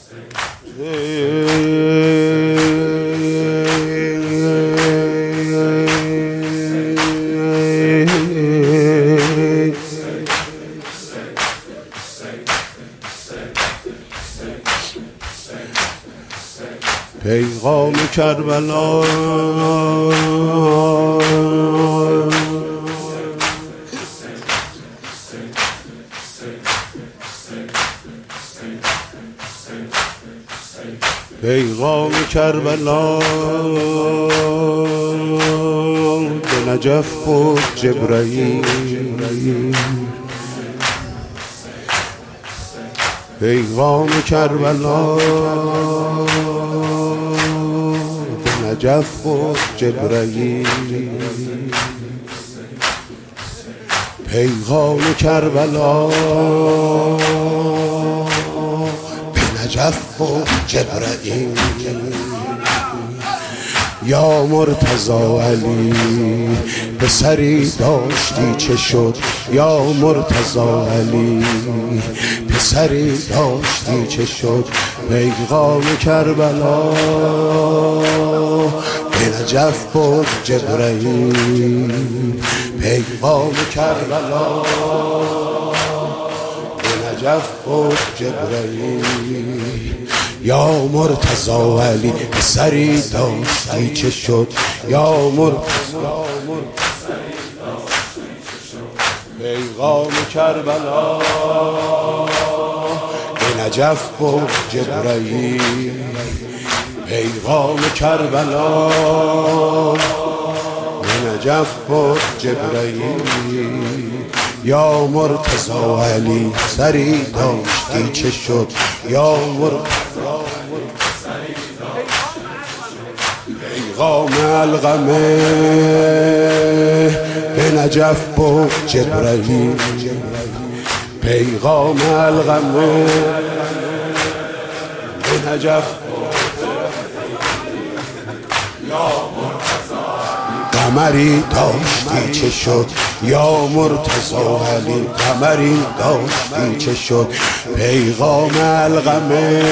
پیغام کربلا پیغام کربلا به نجف بود جبرائیل پیغام کربلا به نجف بود جبرائیل پیغام کربلا به نجف بود جبرائیل یا مرتضی علی پسری داشتی چه شد یا مرتضی علی پسری داشتی چه شد پیغام کربلا به نجف بود جبرائیل پیغام کربلا به نجف بود جبرائیل یا مرتضی علی پسری داشتی چه شد یا مرتضی پیغام کربلا به نجف بود جبرائیل پیغام کربلا به نجف بود جبرائیل یا مرتضی علی سری داشتی چه شد یا مرتضی پیغام القمه به نجف بود جبرائیل پیغام القمه به نجف قمری داشتی چه شد یا مرتضی علی قمری داشتی چه شد پیغام القمه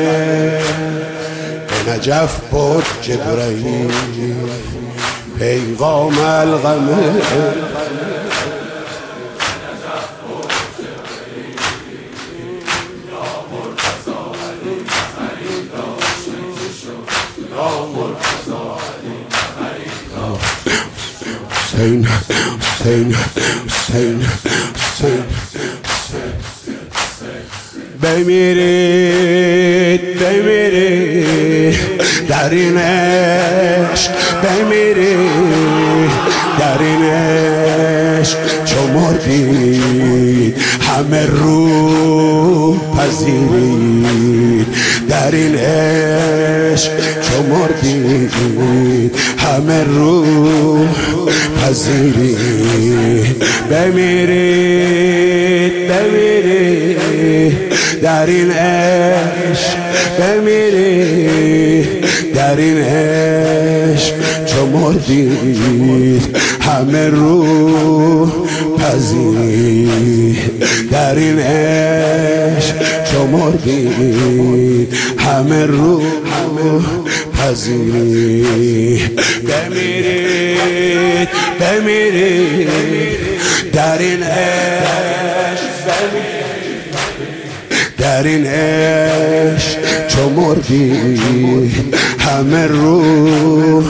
به نجف بود جبرائیل پیغام القمه حسین حسین حسین حسین بمیرید بمیرید در این عشق بمیرید در این عشق چو مردید همه رو پذیرید در این عشق چو مردید همه رو پذیرید بمیرید بمیرید در این عشق بمیرید در این عشق چو مردید همه رو پذیرید در این عشق چو مردید همه رو پذیرید بمیرید بمیرید در این عشق در این عشق چو مردید همه رو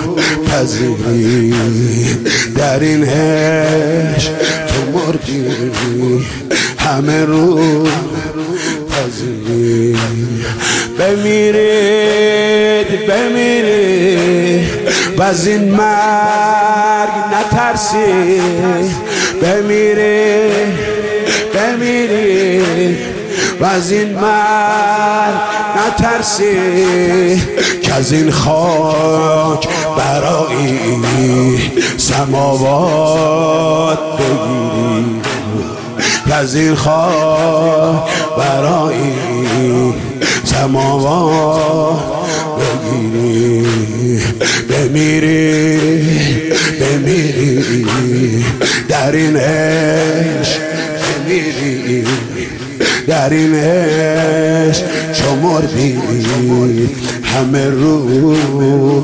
پذیرید در این عشق چو مردید همه رو پذیرید بمیرید بمیرید و از این مرگ نترسید بمیرید بمیرید و از این مرگ نترسید که از این خاک برای سماوات بگیرید که از این خاک برای سماوات بگیرید بمیرید بمیرید در این عشق بمیرید در این عشق چو مردی همه رو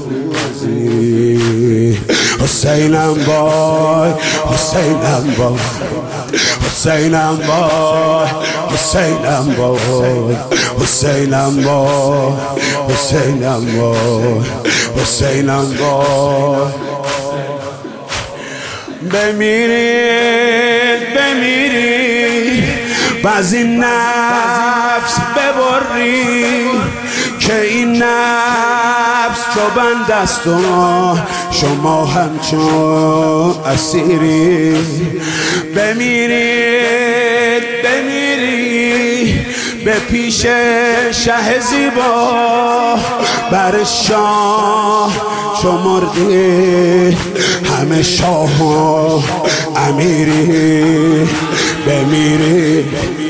حسینم وای حسینم وای حسینم وای حسینم وای حسینم وای حسینم وای حسینم وای بمیرید بمیرید و از این نفس ببرید که این نفس چو بند است و شما همچون اسیری بمیرید بمیرید به پیش شه زیبا بر شاه چو مردید همه شاه و امیری بمیرید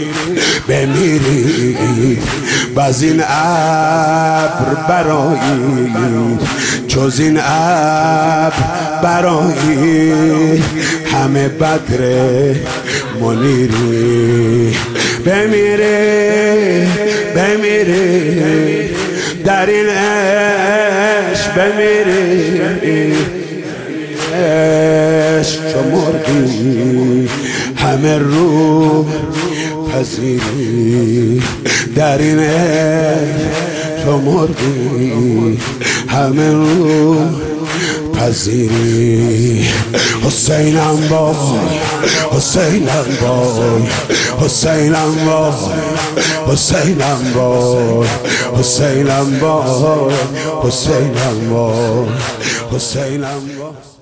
بمیرید باز این ابر برآیید جز این ابر برآیید همه بدر منیری بمیرید بمیرید در این عشق بمیرید عشق چو مردی همه رو پذیری در این عشق چو مردی همه رو پذیری حسینم وای حسینم وای حسینم وای حسینم وای حسینم وای حسینم وای حسینم وای